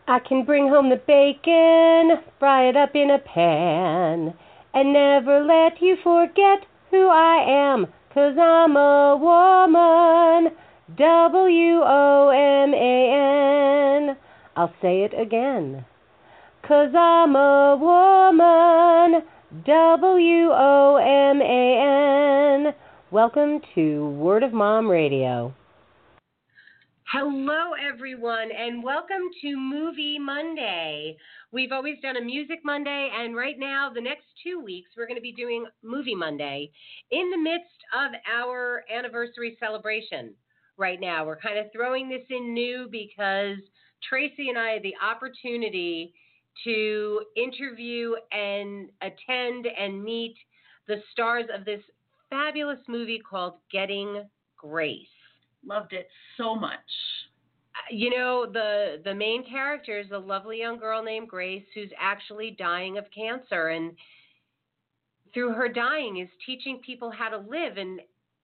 I can bring home the bacon, fry it up in a pan, and never let you forget who I am, 'cause I'm a woman, WOMAN. I'll say it again, 'cause I'm a woman, WOMAN. Welcome to Word of Mom Radio. Hello, everyone, and welcome to Movie Monday. We've always done a Music Monday, and right now, the next 2 weeks, we're going to be doing Movie Monday in the midst of our anniversary celebration. Right now, we're kind of throwing this in new because Tracy and I had the opportunity to interview and attend and meet the stars of this fabulous movie called Getting Grace. Loved it so much. You know, the main character is a lovely young girl named Grace who's actually dying of cancer, and through her dying is teaching people how to live. And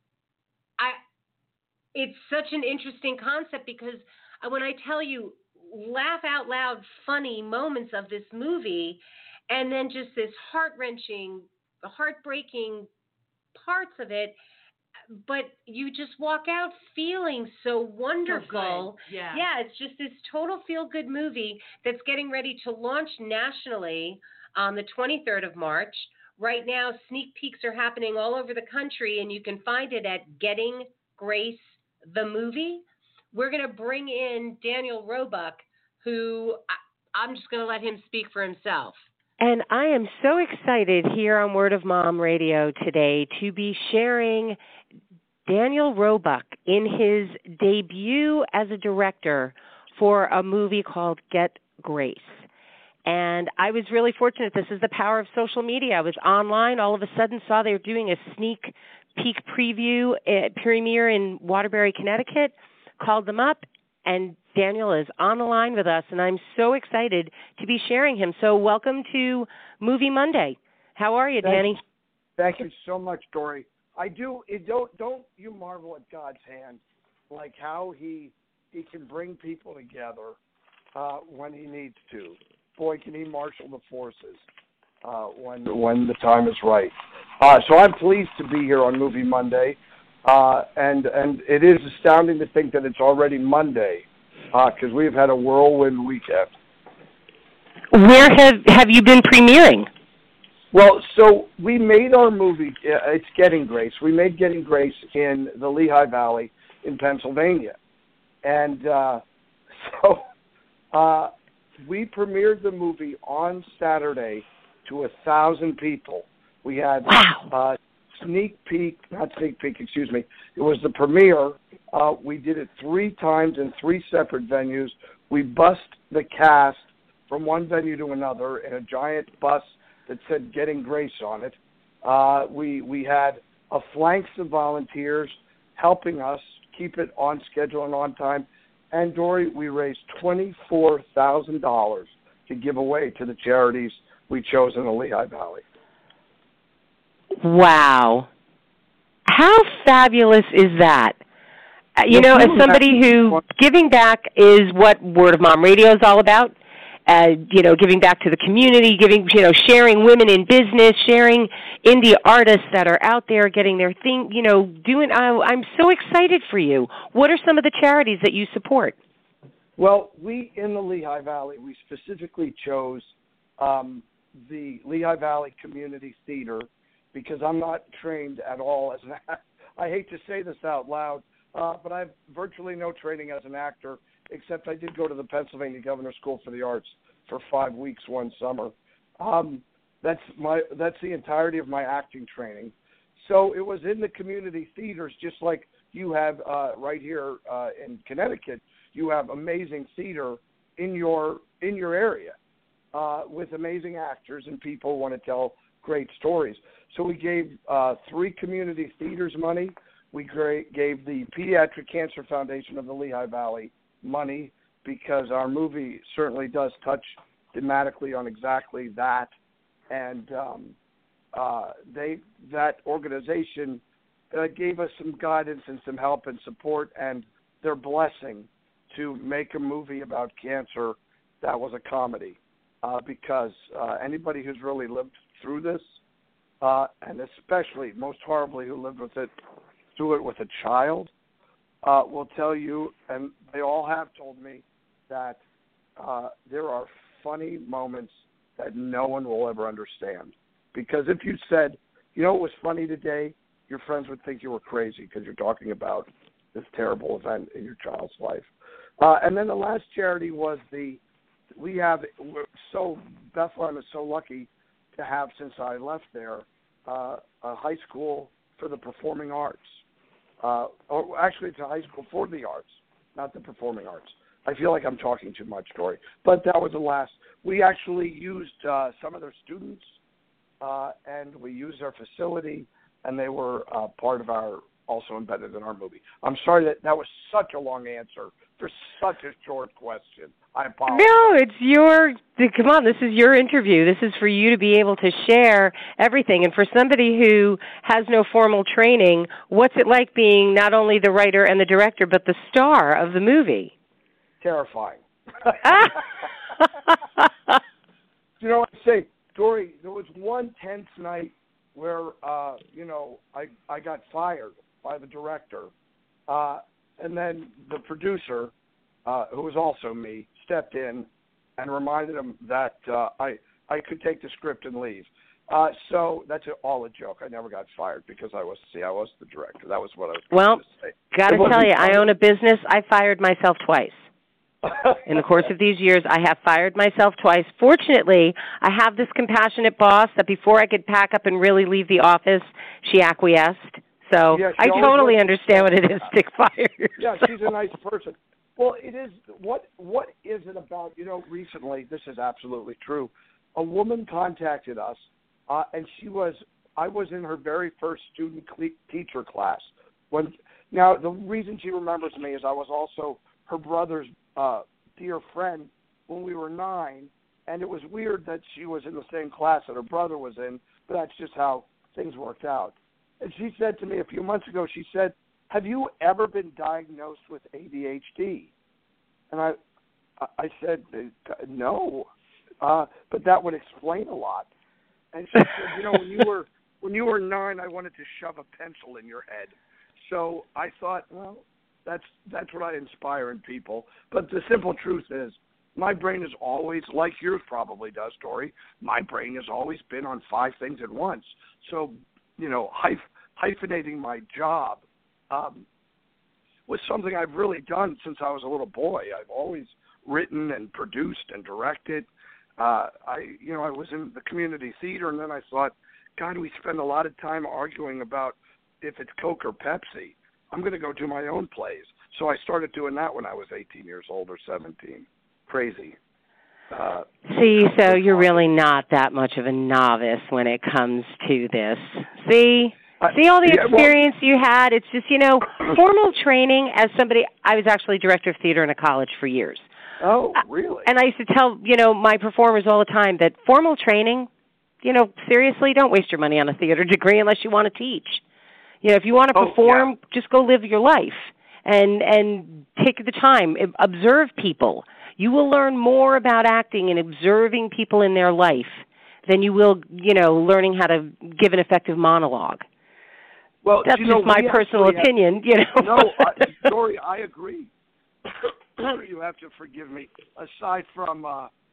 it's such an interesting concept because when I tell you laugh out loud funny moments of this movie, and then just this heart-wrenching, heartbreaking parts of it, but you just walk out feeling so wonderful. So yeah, it's just this total feel-good movie that's getting ready to launch nationally on the 23rd of March. Right now, sneak peeks are happening all over the country, and you can find it at Getting Grace, the movie. We're going to bring in Daniel Roebuck, who I'm just going to let him speak for himself. And I am so excited here on Word of Mom Radio today to be sharing Daniel Roebuck in his debut as a director for a movie called Get Grace. And I was really fortunate. This is the power of social media. I was online, all of a sudden saw they were doing a sneak peek preview premiere in Waterbury, Connecticut, called them up, and Daniel is on the line with us, and I'm so excited to be sharing him. So welcome to Movie Monday. How are you, Danny? Thank you so much, Dory. Don't you marvel at God's hand, like how he can bring people together when he needs to. Boy, can he marshal the forces when the time is right. So I'm pleased to be here on Movie Monday, and it is astounding to think that it's already Monday, because we've had a whirlwind weekend. Where have you been premiering? Well, so we made our movie, it's Getting Grace. We made Getting Grace in the Lehigh Valley in Pennsylvania. And so we premiered the movie on Saturday to 1,000 people. We had It was the premiere. We did it 3 times in 3 separate venues. We bussed the cast from one venue to another in a giant bus that said Getting Grace on it. We had a flanks of volunteers helping us keep it on schedule and on time. And, Dory, we raised $24,000 to give away to the charities we chose in the Lehigh Valley. Wow. How fabulous is that? You know, as somebody who, giving back is what Word of Mom Radio is all about. Giving back to the community, sharing women in business, sharing indie artists that are out there getting their thing, doing. I'm so excited for you. What are some of the charities that you support? Well, we in the Lehigh Valley, we specifically chose the Lehigh Valley Community Theater because I'm not trained at all as an actor. I hate to say this out loud, but I have virtually no training as an actor, except I did go to the Pennsylvania Governor School for the Arts for 5 weeks one summer. That's the entirety of my acting training. So it was in the community theaters, just like you have right here in Connecticut. You have amazing theater in your area with amazing actors and people who want to tell great stories. So we gave 3 community theaters money. We gave the Pediatric Cancer Foundation of the Lehigh Valley money because our movie certainly does touch thematically on exactly that. And that organization gave us some guidance and some help and support and their blessing to make a movie about cancer that was a comedy, because anybody who's really lived through this, and especially most horribly who lived through it with a child, will tell you, and they all have told me, that there are funny moments that no one will ever understand. Because if you said, you know what was funny today, your friends would think you were crazy because you're talking about this terrible event in your child's life. And then the last charity was Bethlehem is so lucky to have, since I left there, a high school for the performing arts. Or actually, it's a high school for the arts, not the performing arts. I feel like I'm talking too much, Dory. But that was the last. We actually used some of their students, and we used their facility, and they were part of also embedded in our movie. I'm sorry that was such a long answer for such a short question. I apologize. No, come on, this is your interview. This is for you to be able to share everything. And for somebody who has no formal training, what's it like being not only the writer and the director, but the star of the movie? Terrifying. You know what I say, Dory, there was one tense night where, I got fired by the director. And then the producer, who was also me, stepped in and reminded him that I could take the script and leave. So that's all a joke. I never got fired because I was the director. That was what I was going to say. Got to tell you, I own a business. I fired myself twice. In the course of these years, I have fired myself twice. Fortunately, I have this compassionate boss that before I could pack up and really leave the office, she acquiesced. So yeah, I totally understand what it is to get fired. Yeah, she's a nice person. Well, it is. What is it about? Recently, this is absolutely true. A woman contacted us, and I was in her very first student teacher class. Now, the reason she remembers me is I was also her brother's dear friend when we were 9, and it was weird that she was in the same class that her brother was in, but that's just how things worked out. And she said to me a few months ago, she said, "Have you ever been diagnosed with ADHD?" And I said, "No, but that would explain a lot." And she said, when you were 9, I wanted to shove a pencil in your head. So I thought, well, that's what I inspire in people. But the simple truth is, my brain is always, like yours probably does, Dory, my brain has always been on 5 things at once. So, hyphenating my job was something I've really done since I was a little boy. I've always written and produced and directed. I was in the community theater, and then I thought, God, we spend a lot of time arguing about if it's Coke or Pepsi. I'm going to go do my own plays. So I started doing that when I was 18 years old or 17. Crazy. So you're really not that much of a novice when it comes to this. See all the experience you had. It's just, formal training as somebody, I was actually director of theater in a college for years. Oh, really? And I used to tell, my performers all the time that formal training, seriously, don't waste your money on a theater degree unless you want to teach. If you want to perform, just go live your life and take the time. Observe people. You will learn more about acting and observing people in their life than you will, learning how to give an effective monologue. Well, that's just my personal opinion, No, Dory, I agree. You have to forgive me. Aside from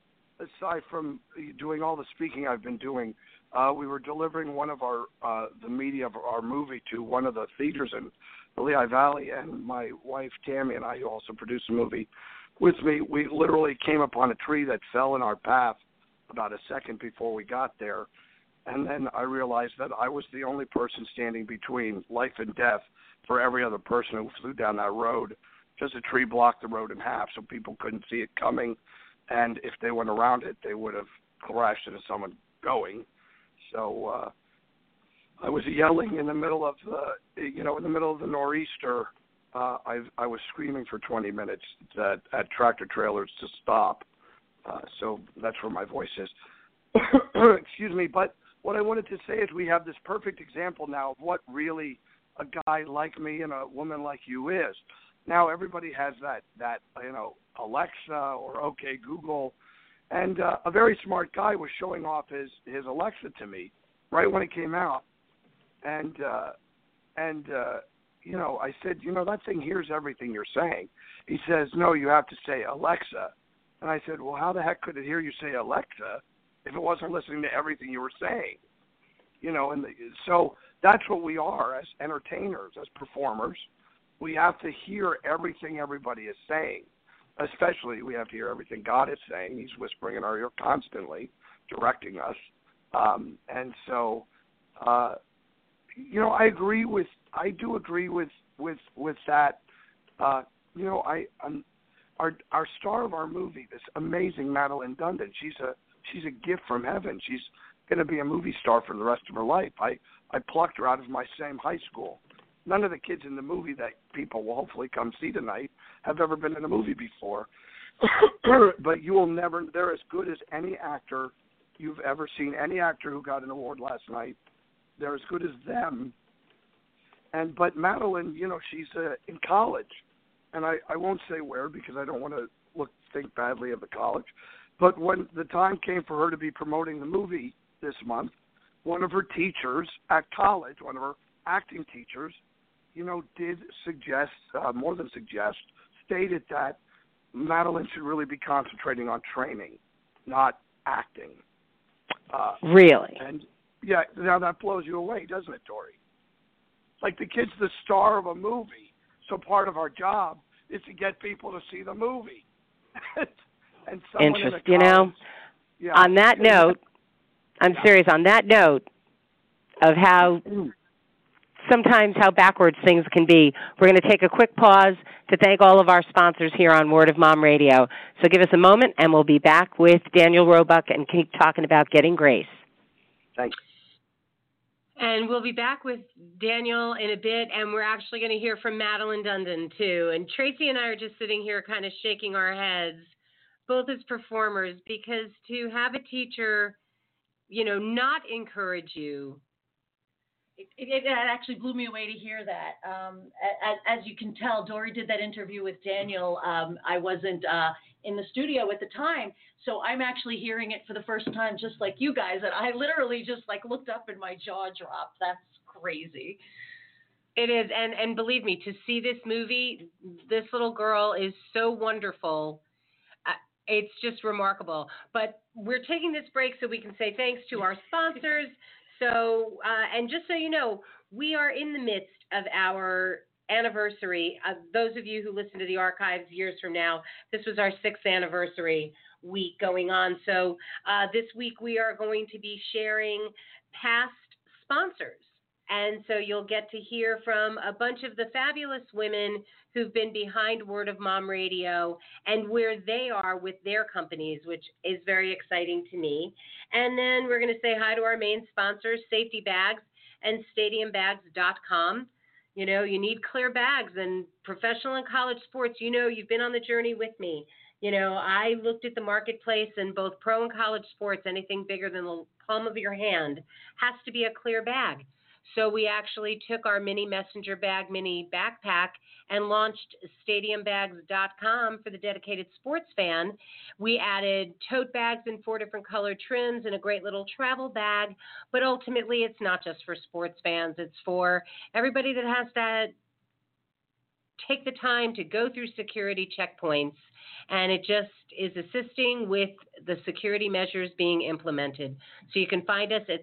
doing all the speaking I've been doing, we were delivering one of the media of our movie to one of the theaters in the Lehigh Valley, and my wife Tammy and I, who also produced the movie with me, we literally came upon a tree that fell in our path about a second before we got there, and then I realized that I was the only person standing between life and death for every other person who flew down that road. Just a tree blocked the road in half, so people couldn't see it coming, and if they went around it, they would have crashed into someone going. So I was yelling in the middle of the nor'easter. I was screaming for 20 minutes at tractor trailers to stop. So that's where my voice is. Excuse me. But what I wanted to say is we have this perfect example now of what really a guy like me and a woman like you is. Now everybody has that Alexa or OK Google. And a very smart guy was showing off his Alexa to me right when it came out. And you know, I said, you know, that thing hears everything you're saying. He says, no, you have to say Alexa. And I said, well, how the heck could it hear you say Alexa if it wasn't listening to everything you were saying? You know, and so that's what we are as entertainers, as performers. We have to hear everything everybody is saying. Especially, we have to hear everything God is saying. He's whispering in our ear constantly, directing us. And so, you know, I do agree with that. You know, our star of our movie, this amazing Madeline Dundon, she's a gift from heaven. She's going to be a movie star for the rest of her life. I plucked her out of my same high school. None of the kids in the movie that people will hopefully come see tonight have ever been in a movie before. But you will never, they're as good as any actor you've ever seen. Any actor who got an award last night, they're as good as them. But Madeline, you know, she's in college. And I won't say where because I don't want to think badly of the college. But when the time came for her to be promoting the movie this month, one of her teachers at college, one of her acting teachers, you know, did suggest, more than suggest, stated that Madeline should really be concentrating on training, not acting. Really? And, yeah, now that blows you away, doesn't it, Dory? Like the kid's the star of a movie, so part of our job is to get people to see the movie. And Interesting. You know, yeah, on that note, I'm serious, on that note of how sometimes how backwards things can be, we're going to take a quick pause to thank all of our sponsors here on Word of Mom Radio. So give us a moment, and we'll be back with Daniel Roebuck and keep talking about Getting Grace. Thanks. And we'll be back with Daniel in a bit, and we're actually going to hear from Madeline Dundon, too. And Tracy and I are just sitting here kind of shaking our heads, both as performers, because to have a teacher, you know, not encourage you. It actually blew me away to hear that. As you can tell, Dory did that interview with Daniel. I wasn't in the studio at the time, so I'm actually hearing it for the first time, just like you guys. And I literally just like looked up and my jaw dropped. That's crazy. It is, and believe me, to see this movie, this little girl is so wonderful. It's just remarkable. But we're taking this break so we can say thanks to our sponsors. So, and just so you know, we are in the midst of our anniversary. Those of you who listen to the archives years from now, this was our 6th anniversary week going on. So this week we are going to be sharing past sponsors. And so you'll get to hear from a bunch of the fabulous women who've been behind Word of Mom Radio and where they are with their companies, which is very exciting to me. And then we're going to say hi to our main sponsors, Safety Bags and StadiumBags.com. You know, you need clear bags, and professional and college sports, you know, you've been on the journey with me. You know, I looked at the marketplace, and both pro and college sports, anything bigger than the palm of your hand has to be a clear bag. So we actually took our mini messenger bag, mini backpack, and launched StadiumBags.com for the dedicated sports fan. We added tote bags in 4 different color trims and a great little travel bag. But ultimately, it's not just for sports fans. It's for everybody that has to take the time to go through security checkpoints. And it just is assisting with the security measures being implemented. So you can find us at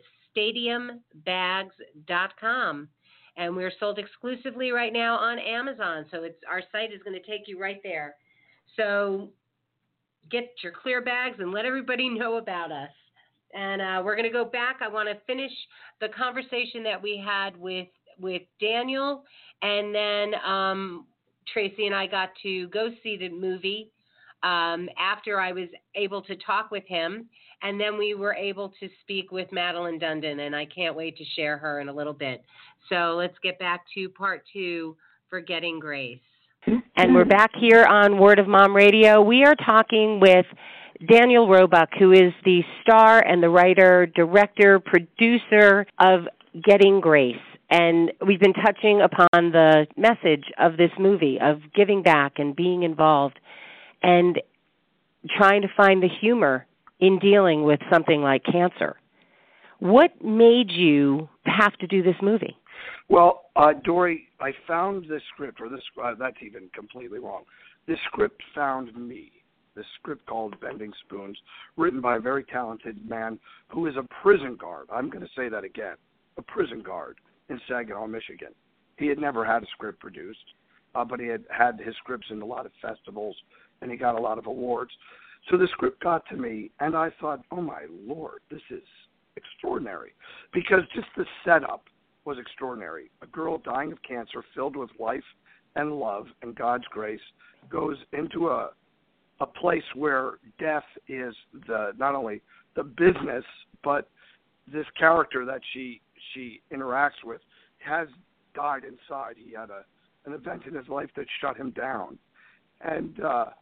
StadiumBags.com, and we're sold exclusively right now on Amazon. So our site is going to take you right there. So get your clear bags and let everybody know about us. And we're going to go back. I want to finish the conversation that we had with Daniel, and then Tracy and I got to go see the movie after I was able to talk with him. And then we were able to speak with Madeline Dundon, and I can't wait to share her in a little bit. So let's get back to part 2 for Getting Grace. And we're back here on Word of Mom Radio. We are talking with Daniel Roebuck, who is the star and the writer, director, producer of Getting Grace. And we've been touching upon the message of this movie, of giving back and being involved. and trying to find the humor in dealing with something like cancer. What made you have to do this movie? Well, Dory, I found this script, or this that's even completely wrong. This script found me. This script called Bending Spoons, written by a very talented man who is a prison guard. I'm going to say that again, a prison guard in Saginaw, Michigan. He had never had a script produced, but he had his scripts in a lot of festivals, and he got a lot of awards. So the script got to me, and I thought, oh, my Lord, this is extraordinary, because just the setup was extraordinary. A girl dying of cancer, filled with life and love and God's grace, goes into a place where death is not only the business, but this character that she interacts with has died inside. He had an event in his life that shut him down. And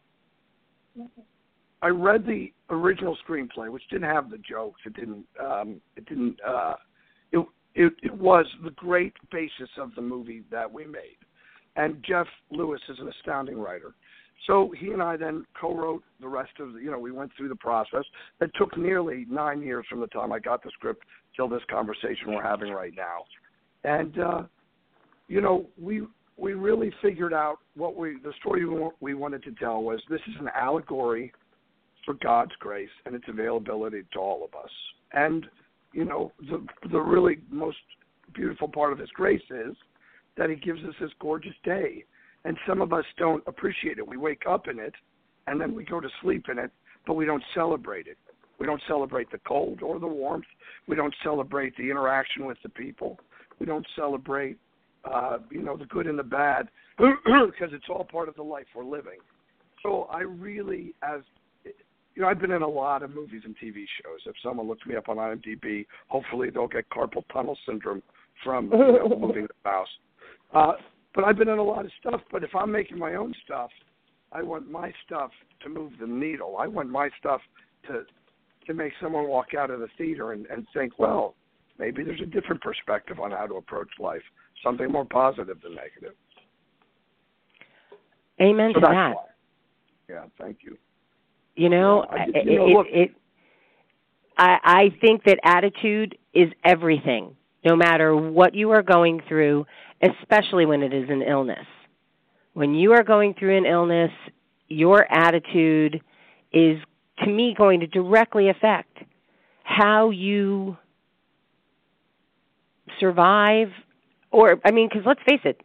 I read the original screenplay, which didn't have the jokes. It was the great basis of the movie that we made. And Jeff Lewis is an astounding writer. So he and I then co-wrote the rest of we went through the process. It took nearly 9 years from the time I got the script till this conversation we're having right now. And, we really figured out the story we wanted to tell was this is an allegory for God's grace and its availability to all of us. And, the really most beautiful part of his grace is that he gives us this gorgeous day. And some of us don't appreciate it. We wake up in it, and then we go to sleep in it, but we don't celebrate it. We don't celebrate the cold or the warmth. We don't celebrate the interaction with the people. We don't celebrate, the good and the bad, because it's all part of the life we're living. So I really, I've been in a lot of movies and TV shows. If someone looks me up on IMDb, hopefully they'll get carpal tunnel syndrome from moving the mouse. But I've been in a lot of stuff. But if I'm making my own stuff, I want my stuff to move the needle. I want my stuff to make someone walk out of the theater and think, well, maybe there's a different perspective on how to approach life, something more positive than negative. Amen to that. Why. Yeah, thank you. I think that attitude is everything, no matter what you are going through, especially when it is an illness. When you are going through an illness, your attitude is, to me, going to directly affect how you survive. Because let's face it,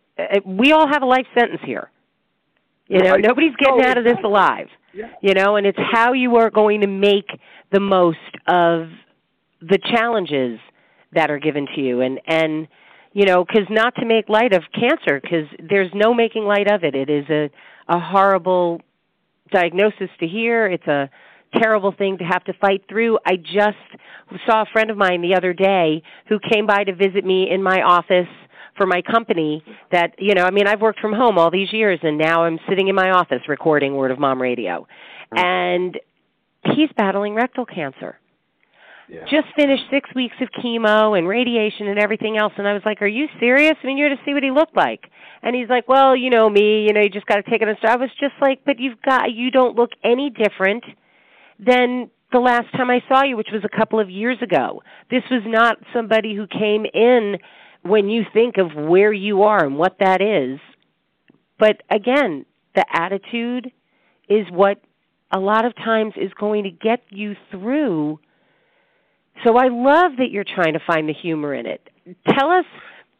we all have a life sentence here. Nobody's getting out of this alive. Yeah. And it's how you are going to make the most of the challenges that are given to you. And because not to make light of cancer, because there's no making light of it. It is a horrible diagnosis to hear. It's a terrible thing to have to fight through. I just saw a friend of mine the other day who came by to visit me in my office for my company that, I've worked from home all these years, and now I'm sitting in my office recording Word of Mom Radio. And he's battling rectal cancer. Yeah. Just finished 6 weeks of chemo and radiation and everything else. And I was like, are you serious? You're to see what he looked like. And he's like, well, you know me, you just got to take it. I was just like, but you don't look any different than the last time I saw you, which was a couple of years ago. This was not somebody who came in when you think of where you are and what that is. But again, the attitude is what a lot of times is going to get you through. So I love that you're trying to find the humor in it. Tell us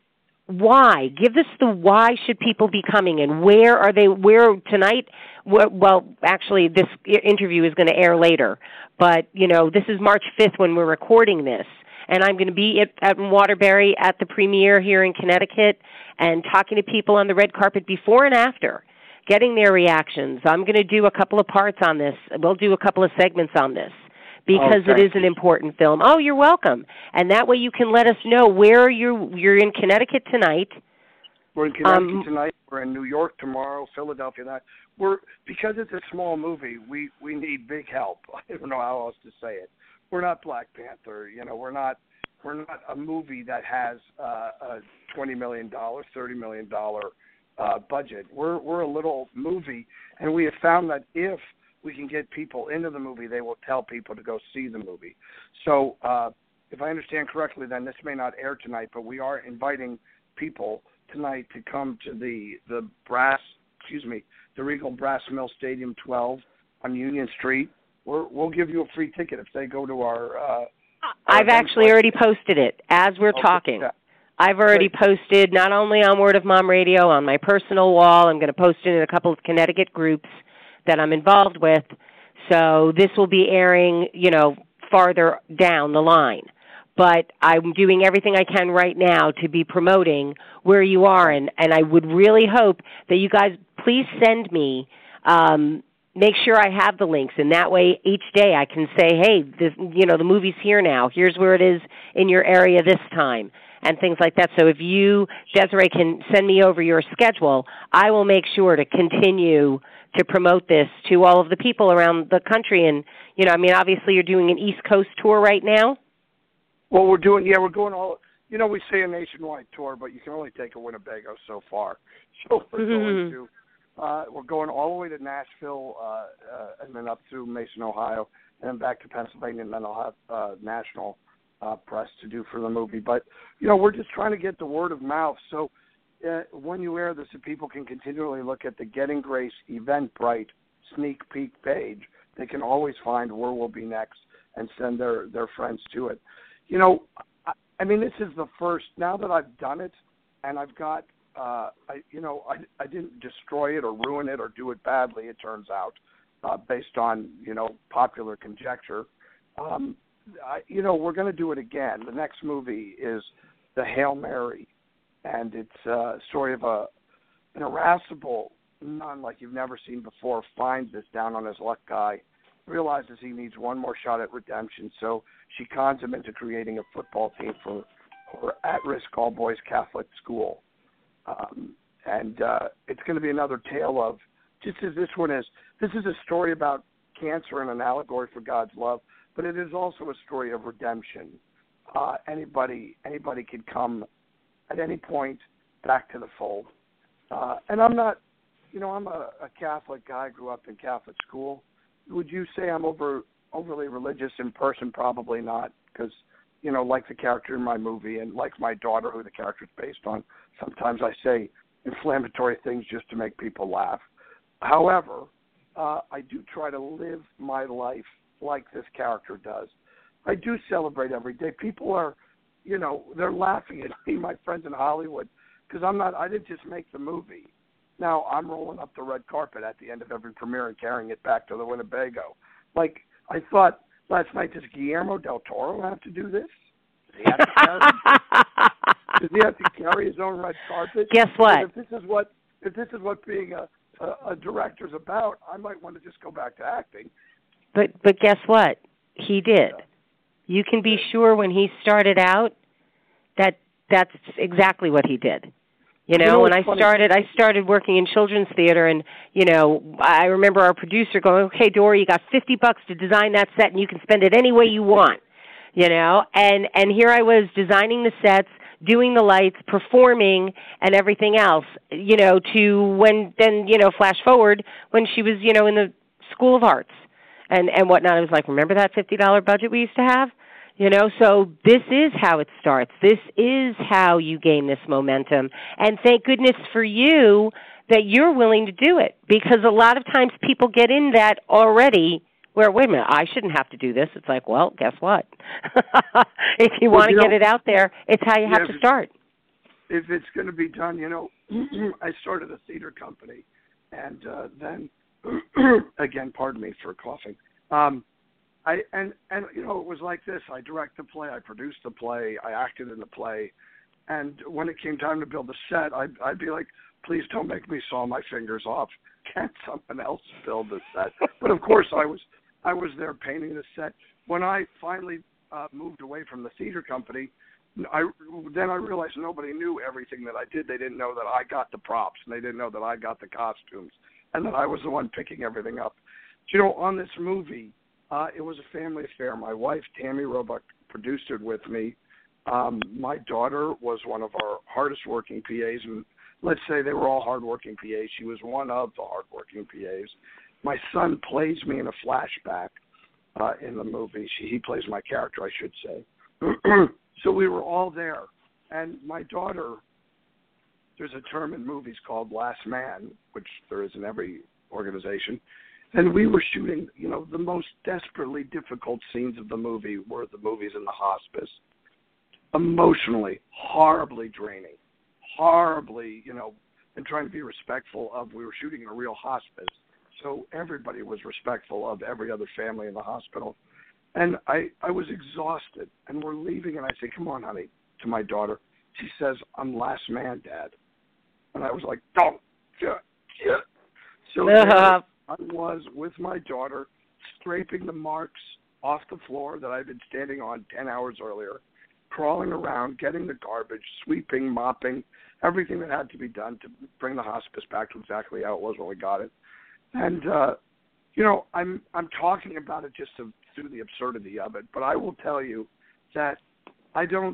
why. Give us the why should people be coming, and where are they, where tonight? Well, actually, this interview is going to air later. But, this is March 5th when we're recording this. And I'm going to be at Waterbury at the premiere here in Connecticut and talking to people on the red carpet before and after, getting their reactions. I'm going to do a couple of parts on this. We'll do a couple of segments on this because it is an important film. Oh, you're welcome. And that way you can let us know where you're in Connecticut tonight. We're in Connecticut tonight. We're in New York tomorrow, Philadelphia tonight. Because it's a small movie, we need big help. I don't know how else to say it. We're not Black Panther, we're not a movie that has a $20 million, $30 million budget. We're a little movie, and we have found that if we can get people into the movie, they will tell people to go see the movie. So if I understand correctly, then this may not air tonight, but we are inviting people tonight to come to the Regal Brass Mill Stadium 12 on Union Street. We'll give you a free ticket if they go to our I've actually already posted it as we're talking. Yeah. I've already posted not only on Word of Mom Radio, on my personal wall. I'm going to post it in a couple of Connecticut groups that I'm involved with. So this will be airing, farther down the line. But I'm doing everything I can right now to be promoting where you are. And I would really hope that you guys please send me, make sure I have the links. And that way each day I can say, hey, this, the movie's here now. Here's where it is in your area this time, and things like that. So if you, Desiree, can send me over your schedule, I will make sure to continue to promote this to all of the people around the country. And, obviously you're doing an East Coast tour right now. Well, we're going all, we say a nationwide tour, but you can only take a Winnebago so far. So we're going all the way to Nashville and then up through Mason, Ohio, and then back to Pennsylvania, and then I'll have national press to do for the movie. But, we're just trying to get the word of mouth. So when you air this, if people can continually look at the Getting Grace Eventbrite sneak peek page, they can always find where we'll be next and send their friends to it. This is the first, now that I've done it, and I've got, I didn't destroy it or ruin it or do it badly, it turns out, based on, popular conjecture. We're going to do it again. The next movie is The Hail Mary, and it's a story of an irascible nun like you've never seen before finds this down on his luck guy, realizes he needs one more shot at redemption, so she cons him into creating a football team for at-risk all-boys Catholic school. It's going to be another tale of, just as this one is, this is a story about cancer and an allegory for God's love, but it is also a story of redemption. Anybody can come at any point back to the fold. And I'm not, I'm a Catholic guy, grew up in Catholic school. Would you say I'm overly religious in person? Probably not, because, like the character in my movie and like my daughter, who the character is based on, sometimes I say inflammatory things just to make people laugh. However, I do try to live my life like this character does. I do celebrate every day. People are, they're laughing at me, my friends in Hollywood, because I didn't just make the movie. Now I'm rolling up the red carpet at the end of every premiere and carrying it back to the Winnebago. Like, I thought last night, does Guillermo del Toro have to do this? Does he have to carry his own red carpet? Guess what? If this is what being a director's about, I might want to just go back to acting. But guess what? He did. Yeah. You can be sure when he started out that's exactly what he did. When I started working in children's theater, and, I remember our producer going, okay, Dory, you got $50 to design that set, and you can spend it any way you want, and here I was designing the sets, doing the lights, performing, and everything else, to when then, flash forward when she was, in the School of Arts and whatnot. I was like, remember that $50 budget we used to have? So this is how it starts. This is how you gain this momentum. And thank goodness for you that you're willing to do it, because a lot of times people get in that already where, wait a minute, I shouldn't have to do this. It's like, well, guess what? If you want to get it out there, it's how you have to start. If it's going to be done, I started a theater company, and then, again, pardon me for coughing, it was like this. I direct the play, I produced the play, I acted in the play, and when it came time to build the set, I'd be like, please don't make me saw my fingers off. Can't someone else build the set? But of course, I was there painting the set. When I finally moved away from the theater company, I realized nobody knew everything that I did. They didn't know that I got the props, and they didn't know that I got the costumes, and that I was the one picking everything up. On this movie, it was a family affair. My wife, Tammy Roebuck, produced it with me. My daughter was one of our hardest working PAs, and let's say they were all hardworking PAs. She was one of the hardworking PAs. My son plays me in a flashback in the movie. He plays my character, I should say. So we were all there. And my daughter, there's a term in movies called last man, which there is in every organization. And we were shooting, the most desperately difficult scenes of the movie were the movies in the hospice. Emotionally, horribly draining, horribly, and trying to be respectful of, we were shooting in a real hospice. So everybody was respectful of every other family in the hospital. And I was exhausted. And we're leaving, and I say, come on, honey, to my daughter. She says, I'm last man, Dad. And I was like, don't. So I was with my daughter, scraping the marks off the floor that I'd been standing on 10 hours earlier, crawling around, getting the garbage, sweeping, mopping, everything that had to be done to bring the hospice back to exactly how it was when we got it. And, I'm talking about it just through the absurdity of it, but I will tell you that I don't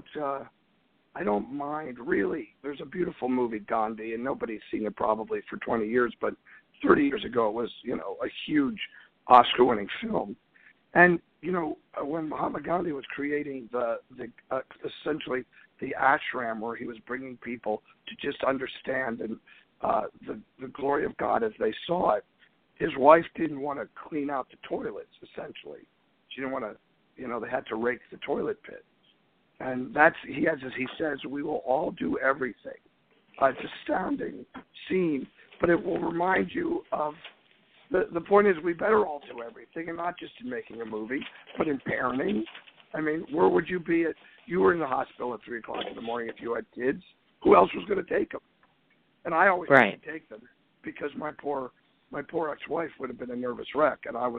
mind, really. There's a beautiful movie, Gandhi, and nobody's seen it probably for 20 years, but 30 years ago it was, a huge Oscar-winning film. And, when Mahatma Gandhi was creating essentially the ashram where he was bringing people to just understand and the glory of God as they saw it, his wife didn't want to clean out the toilets, essentially. She didn't want to, they had to rake the toilet pit. And he says, we will all do everything. It's an astounding scene, but it will remind you of, the point is we better all do everything, and not just in making a movie, but in parenting. I mean, where would you be you were in the hospital at 3 o'clock in the morning if you had kids. Who else was going to take them? And I always had to take them because my poor ex-wife would have been a nervous wreck, and I was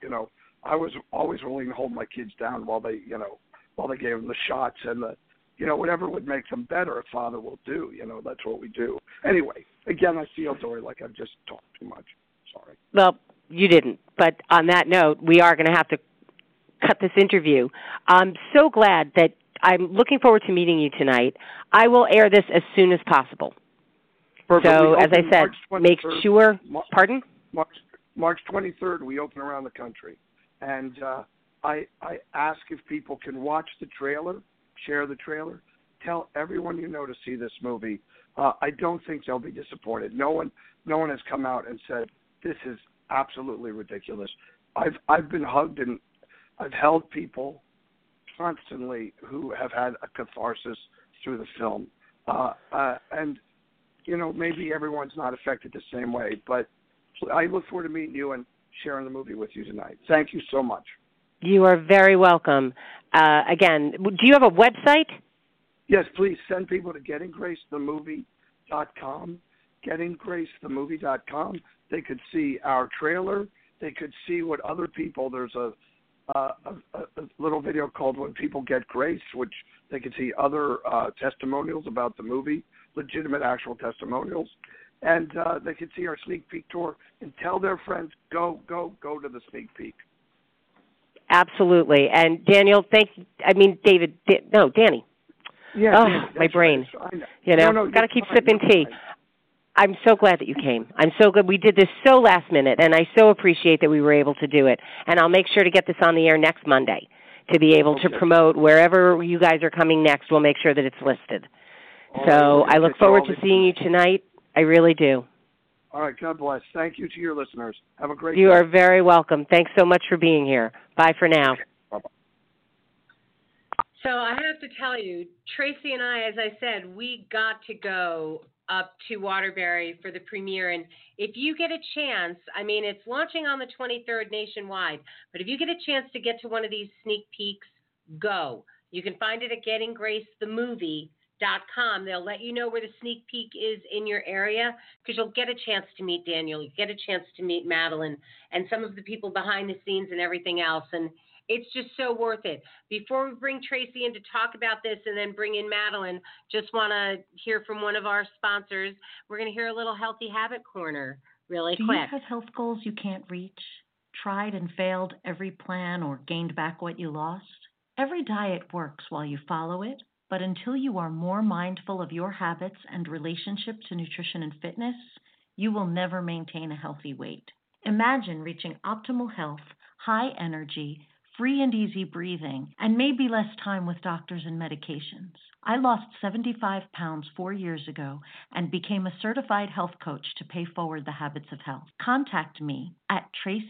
always willing to hold my kids down while they gave them the shots and whatever would make them better, a father will do. That's what we do. Anyway, again, I feel, Dory, like I've just talked too much. Sorry. Well, you didn't. But on that note, we are going to have to cut this interview. I'm so glad that I'm looking forward to meeting you tonight. I will air this as soon as possible. Perfect. So, as I said, make sure, pardon? March 23rd, we open around the country. And I ask if people can watch the trailer, share the trailer, tell everyone you know to see this movie. I don't think they'll be disappointed. No one has come out and said, this is absolutely ridiculous. I've been hugged and I've held people constantly who have had a catharsis through the film. And, maybe everyone's not affected the same way, but I look forward to meeting you and sharing the movie with you tonight. Thank you so much. You are very welcome. Again, do you have a website? Yes, please send people to gettinggracethemovie.com. Gettinggracethemovie.com. They could see our trailer. They could see what other people. There's a little video called "When People Get Grace," which they could see other testimonials about the movie, legitimate, actual testimonials, and they could see our sneak peek tour and tell their friends, go to the sneak peek. Absolutely. And Daniel, Danny. Yeah, oh, my brain. No, got to keep sipping tea. I'm so glad that you came. I'm so glad we did this so last minute, and I so appreciate that we were able to do it. And I'll make sure to get this on the air next Monday to be able to promote wherever you guys are coming next. We'll make sure that it's listed. So I look forward to seeing you tonight. I really do. All right. God bless. Thank you to your listeners. Have a great day. You are very welcome. Thanks so much for being here. Bye for now. Bye-bye. So I have to tell you, Tracy and I, as I said, we got to go up to Waterbury for the premiere. And if you get a chance, it's launching on the 23rd nationwide, but if you get a chance to get to one of these sneak peeks, go. You can find it at gettinggracethemovie.com. They'll let you know where the sneak peek is in your area because you'll get a chance to meet Daniel. You get a chance to meet Madeline and some of the people behind the scenes and everything else. And it's just so worth it. Before we bring Tracy in to talk about this and then bring in Madeline, just want to hear from one of our sponsors. We're going to hear a little Healthy Habit Corner really quick. Do you have health goals you can't reach? Tried and failed every plan or gained back what you lost? Every diet works while you follow it. But until you are more mindful of your habits and relationship to nutrition and fitness, you will never maintain a healthy weight. Imagine reaching optimal health, high energy, free and easy breathing, and maybe less time with doctors and medications. I lost 75 pounds 4 years ago and became a certified health coach to pay forward the habits of health. Contact me at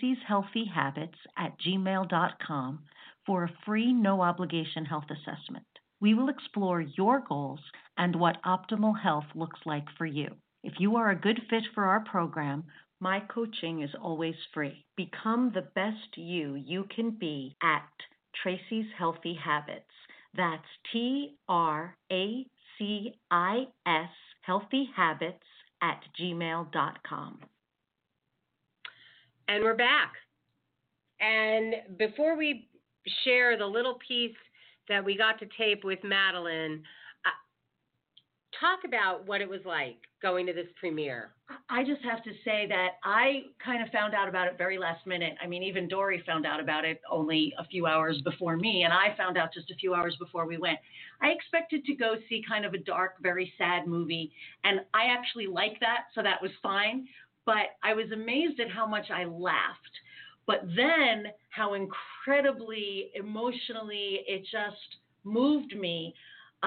tracyshealthyhabits@gmail.com for a free, no-obligation health assessment. We will explore your goals and what optimal health looks like for you. If you are a good fit for our program, my coaching is always free. Become the best you can be at Tracy's Healthy Habits. That's TRACIS healthyhabits@gmail.com. And we're back. And before we share the little piece that we got to tape with Madeline, talk about what it was like going to this premiere. I just have to say that I kind of found out about it very last minute. I mean, even Dory found out about it only a few hours before me, and I found out just a few hours before we went. I expected to go see kind of a dark, very sad movie, and I actually like that, so that was fine. But I was amazed at how much I laughed. But then how incredibly emotionally it just moved me.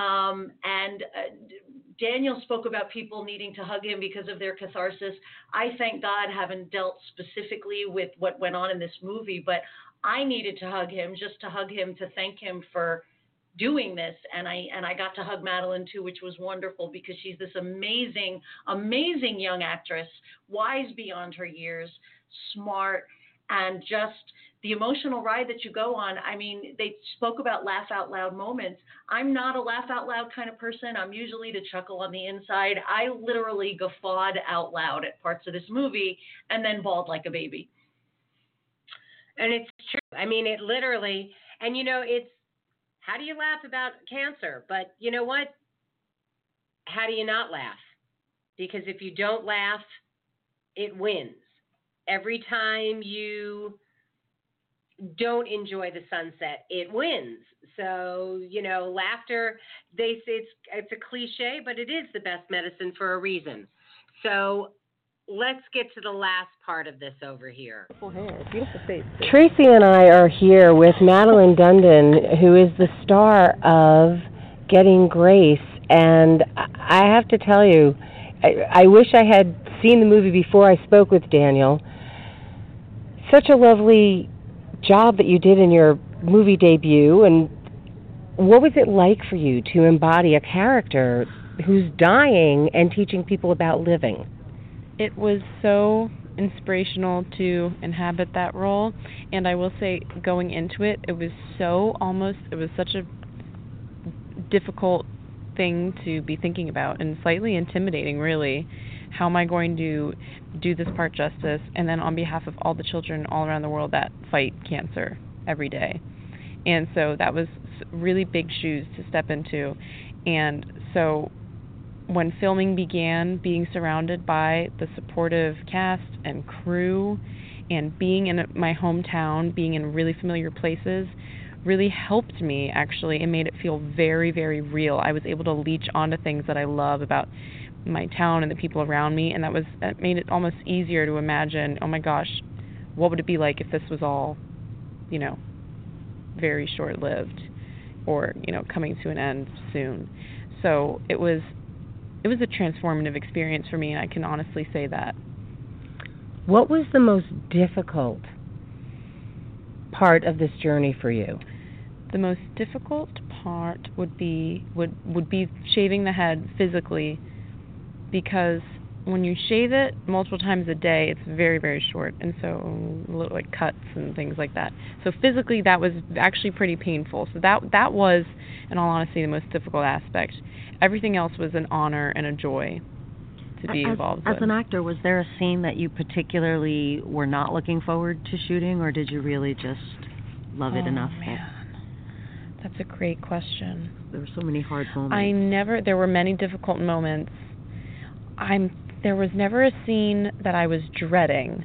Daniel spoke about people needing to hug him because of their catharsis. I thank God haven't dealt specifically with what went on in this movie, but I needed to hug him, just to hug him, to thank him for doing this. And I got to hug Madeline too, which was wonderful because she's this amazing, amazing young actress, wise beyond her years, smart, and just the emotional ride that you go on. I mean, they spoke about laugh out loud moments. I'm not a laugh out loud kind of person. I'm usually to chuckle on the inside. I literally guffawed out loud at parts of this movie and then bawled like a baby. And it's true. I mean, it literally, and it's, how do you laugh about cancer? But you know what? How do you not laugh? Because if you don't laugh, it wins. Every time you don't enjoy the sunset, it wins. So, laughter, they say it's a cliche, but it is the best medicine for a reason. So let's get to the last part of this over here. Beautiful face. Tracy and I are here with Madeline Dundon, who is the star of Getting Grace. And I have to tell you, I wish I had seen the movie before I spoke with Daniel. Such a lovely job that you did in your movie debut. And what was it like for you to embody a character who's dying and teaching people about living? It was so inspirational to inhabit that role, and I will say, going into it, it was such a difficult thing to be thinking about, and slightly intimidating, really. How am I going to do this part justice, and then on behalf of all the children all around the world that fight cancer every day? And so that was really big shoes to step into. And so when filming began, being surrounded by the supportive cast and crew and being in my hometown, being in really familiar places, really helped me, actually. It made it feel very, very real. I was able to leech onto things that I love about my town and the people around me, and that made it almost easier to imagine, oh my gosh, what would it be like if this was all, very short-lived or, coming to an end soon. So it was a transformative experience for me, and I can honestly say that. What was the most difficult part of this journey for you? The most difficult part would be shaving the head physically, because when you shave it multiple times a day, it's very, very short, and so like cuts and things like that. So physically, that was actually pretty painful. So that was, in all honesty, the most difficult aspect. Everything else was an honor and a joy to be involved with. As an actor, was there a scene that you particularly were not looking forward to shooting, or did you really just love it enough? Man. That's a great question. There were so many hard moments. There were many difficult moments. There was never a scene that I was dreading.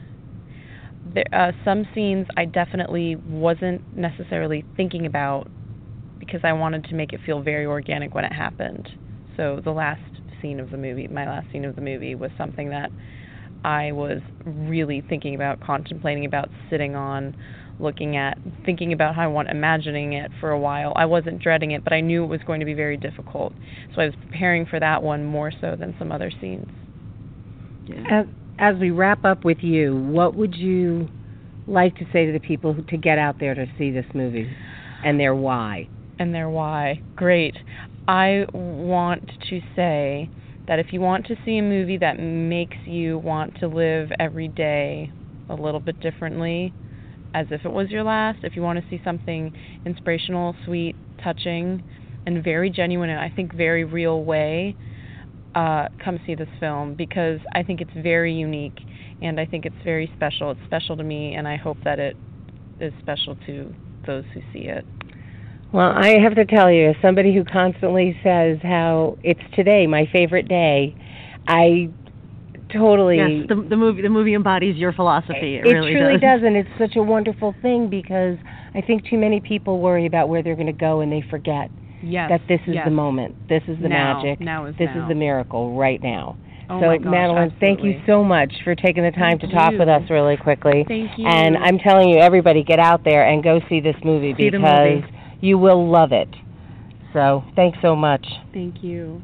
Some scenes I definitely wasn't necessarily thinking about because I wanted to make it feel very organic when it happened. So the last scene of the movie, my last scene of the movie, was something that I was really thinking about, contemplating about, sitting on, looking at, thinking about how I want, imagining it for a while. I wasn't dreading it, but I knew it was going to be very difficult. So I was preparing for that one more so than some other scenes. Yeah. As we wrap up with you, what would you like to say to the people to get out there to see this movie and their why? And their why. Great. I want to say that if you want to see a movie that makes you want to live every day a little bit differently, as if it was your last, if you want to see something inspirational, sweet, touching, and very genuine, and I think very real way, come see this film, because I think it's very unique, and I think it's very special. It's special to me, and I hope that it is special to those who see it. Well, I have to tell you, as somebody who constantly says how it's today my favorite day, I totally... Yes, the movie embodies your philosophy. It really truly does, and it's such a wonderful thing, because I think too many people worry about where they're going to go, and they forget that this is the moment. This is the magic. This is the miracle right now. Oh so, my gosh, Madeline, absolutely. thank you so much for taking the time to talk with us really quickly. Thank you. And I'm telling you, everybody, get out there and go see this movie, because you will love it. So, thanks so much. Thank you.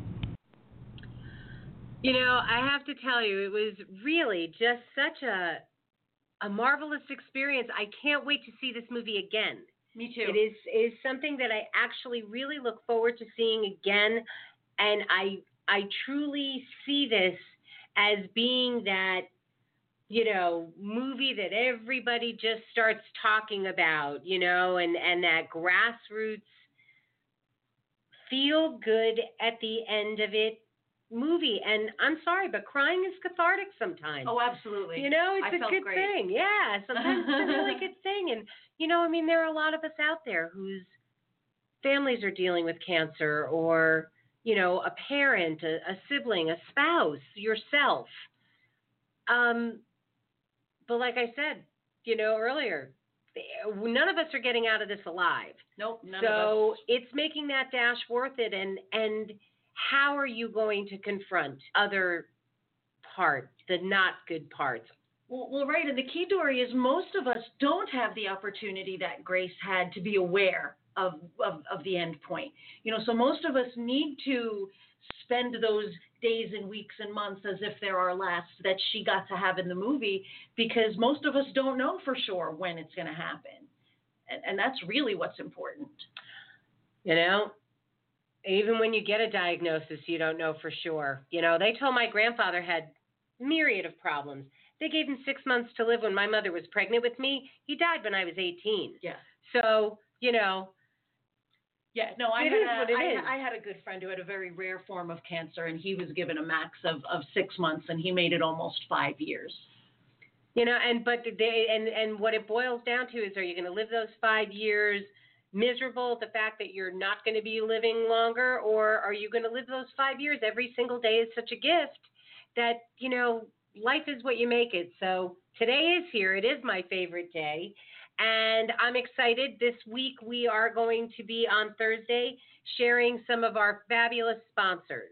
You know, I have to tell you, it was really just such a marvelous experience. I can't wait to see this movie again. Me too. It is something that I actually really look forward to seeing again, and I truly see this as being that, you know, movie that everybody just starts talking about, you know, and that grassroots feel good at the end of it movie. And I'm sorry, but crying is cathartic sometimes. Oh, absolutely. You know, it's a good thing. Yeah, sometimes it's a really good thing. And, you know, I mean, there are a lot of us out there whose families are dealing with cancer, or, you know, a parent, a sibling, a spouse, yourself. But like I said, you know, earlier, none of us are getting out of this alive. Nope, none of us. So it's making that dash worth it. And how are you going to confront other parts, the not good parts? Well, right. And the key, Dory, is most of us don't have the opportunity that Grace had to be aware of the end point. You know, so most of us need to spend those days and weeks and months as if they're our last that she got to have in the movie, because most of us don't know for sure when it's going to happen. And that's really what's important. You know, even when you get a diagnosis, you don't know for sure. You know, they told my grandfather had myriad of problems. They gave him 6 months to live when my mother was pregnant with me. He died when I was 18. Yeah. So, you know. Yeah, no, I I had a good friend who had a very rare form of cancer, and he was given a max of 6 months, and he made it almost 5 years. You know, and what it boils down to is, are you going to live those 5 years miserable at the fact that you're not going to be living longer, or are you going to live those 5 years? Every single day is such a gift that, you know, life is what you make it. So today is here. It is my favorite day. And I'm excited. This week we are going to be on Thursday sharing some of our fabulous sponsors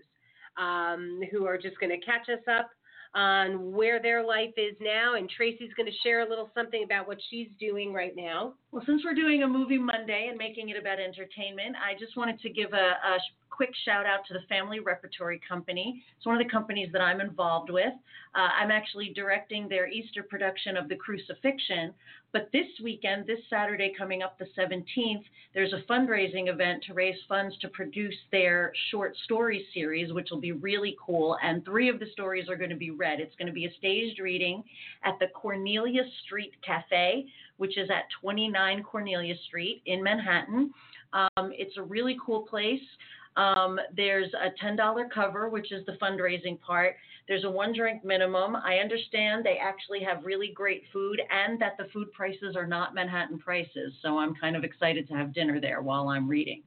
who are just going to catch us up on where their life is now. And Tracy's going to share a little something about what she's doing right now. Well, since we're doing a Movie Monday and making it about entertainment, I just wanted to give a quick shout out to the Family Repertory Company. It's one of the companies that I'm involved with. I'm actually directing their Easter production of The Crucifixion. But this weekend, this Saturday coming up the 17th, there's a fundraising event to raise funds to produce their short story series, which will be really cool. And 3 of the stories are going to be read. It's going to be a staged reading at the Cornelia Street Cafe, which is at 29 Cornelia Street in Manhattan. It's a really cool place. There's a $10 cover, which is the fundraising part. There's a 1-drink minimum. I understand they actually have really great food, and that the food prices are not Manhattan prices. So I'm kind of excited to have dinner there while I'm reading.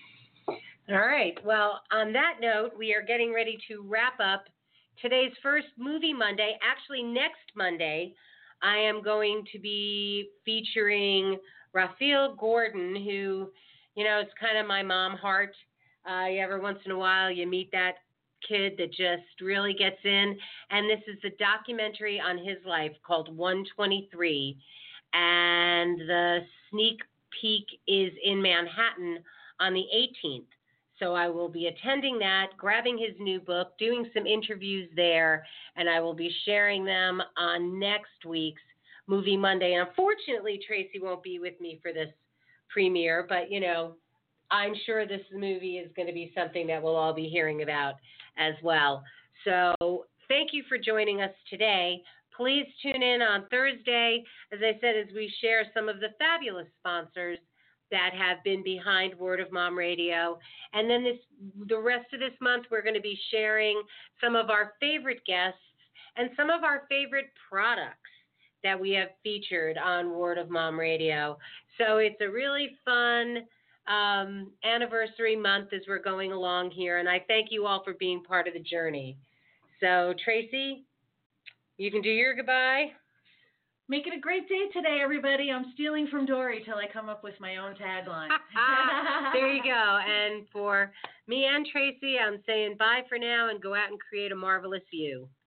All right. Well, on that note, we are getting ready to wrap up today's first Movie Monday. Actually, next Monday, I am going to be featuring Raphael Gordon, who it's kind of my mom heart. Every once in a while you meet that kid that just really gets in. And this is a documentary on his life called 123. And the sneak peek is in Manhattan on the 18th. So I will be attending that, grabbing his new book, doing some interviews there, and I will be sharing them on next week's Movie Monday. And unfortunately, Tracy won't be with me for this premiere, but, I'm sure this movie is going to be something that we'll all be hearing about as well. So thank you for joining us today. Please tune in on Thursday, as I said, as we share some of the fabulous sponsors that have been behind Word of Mom Radio. And then the rest of this month, we're going to be sharing some of our favorite guests and some of our favorite products that we have featured on Word of Mom Radio. So it's a really fun anniversary month as we're going along here, and I thank you all for being part of the journey. So, Tracy, you can do your goodbye. Make it a great day today, everybody. I'm stealing from Dory till I come up with my own tagline. There you go. And for me and Tracy, I'm saying bye for now and go out and create a marvelous you.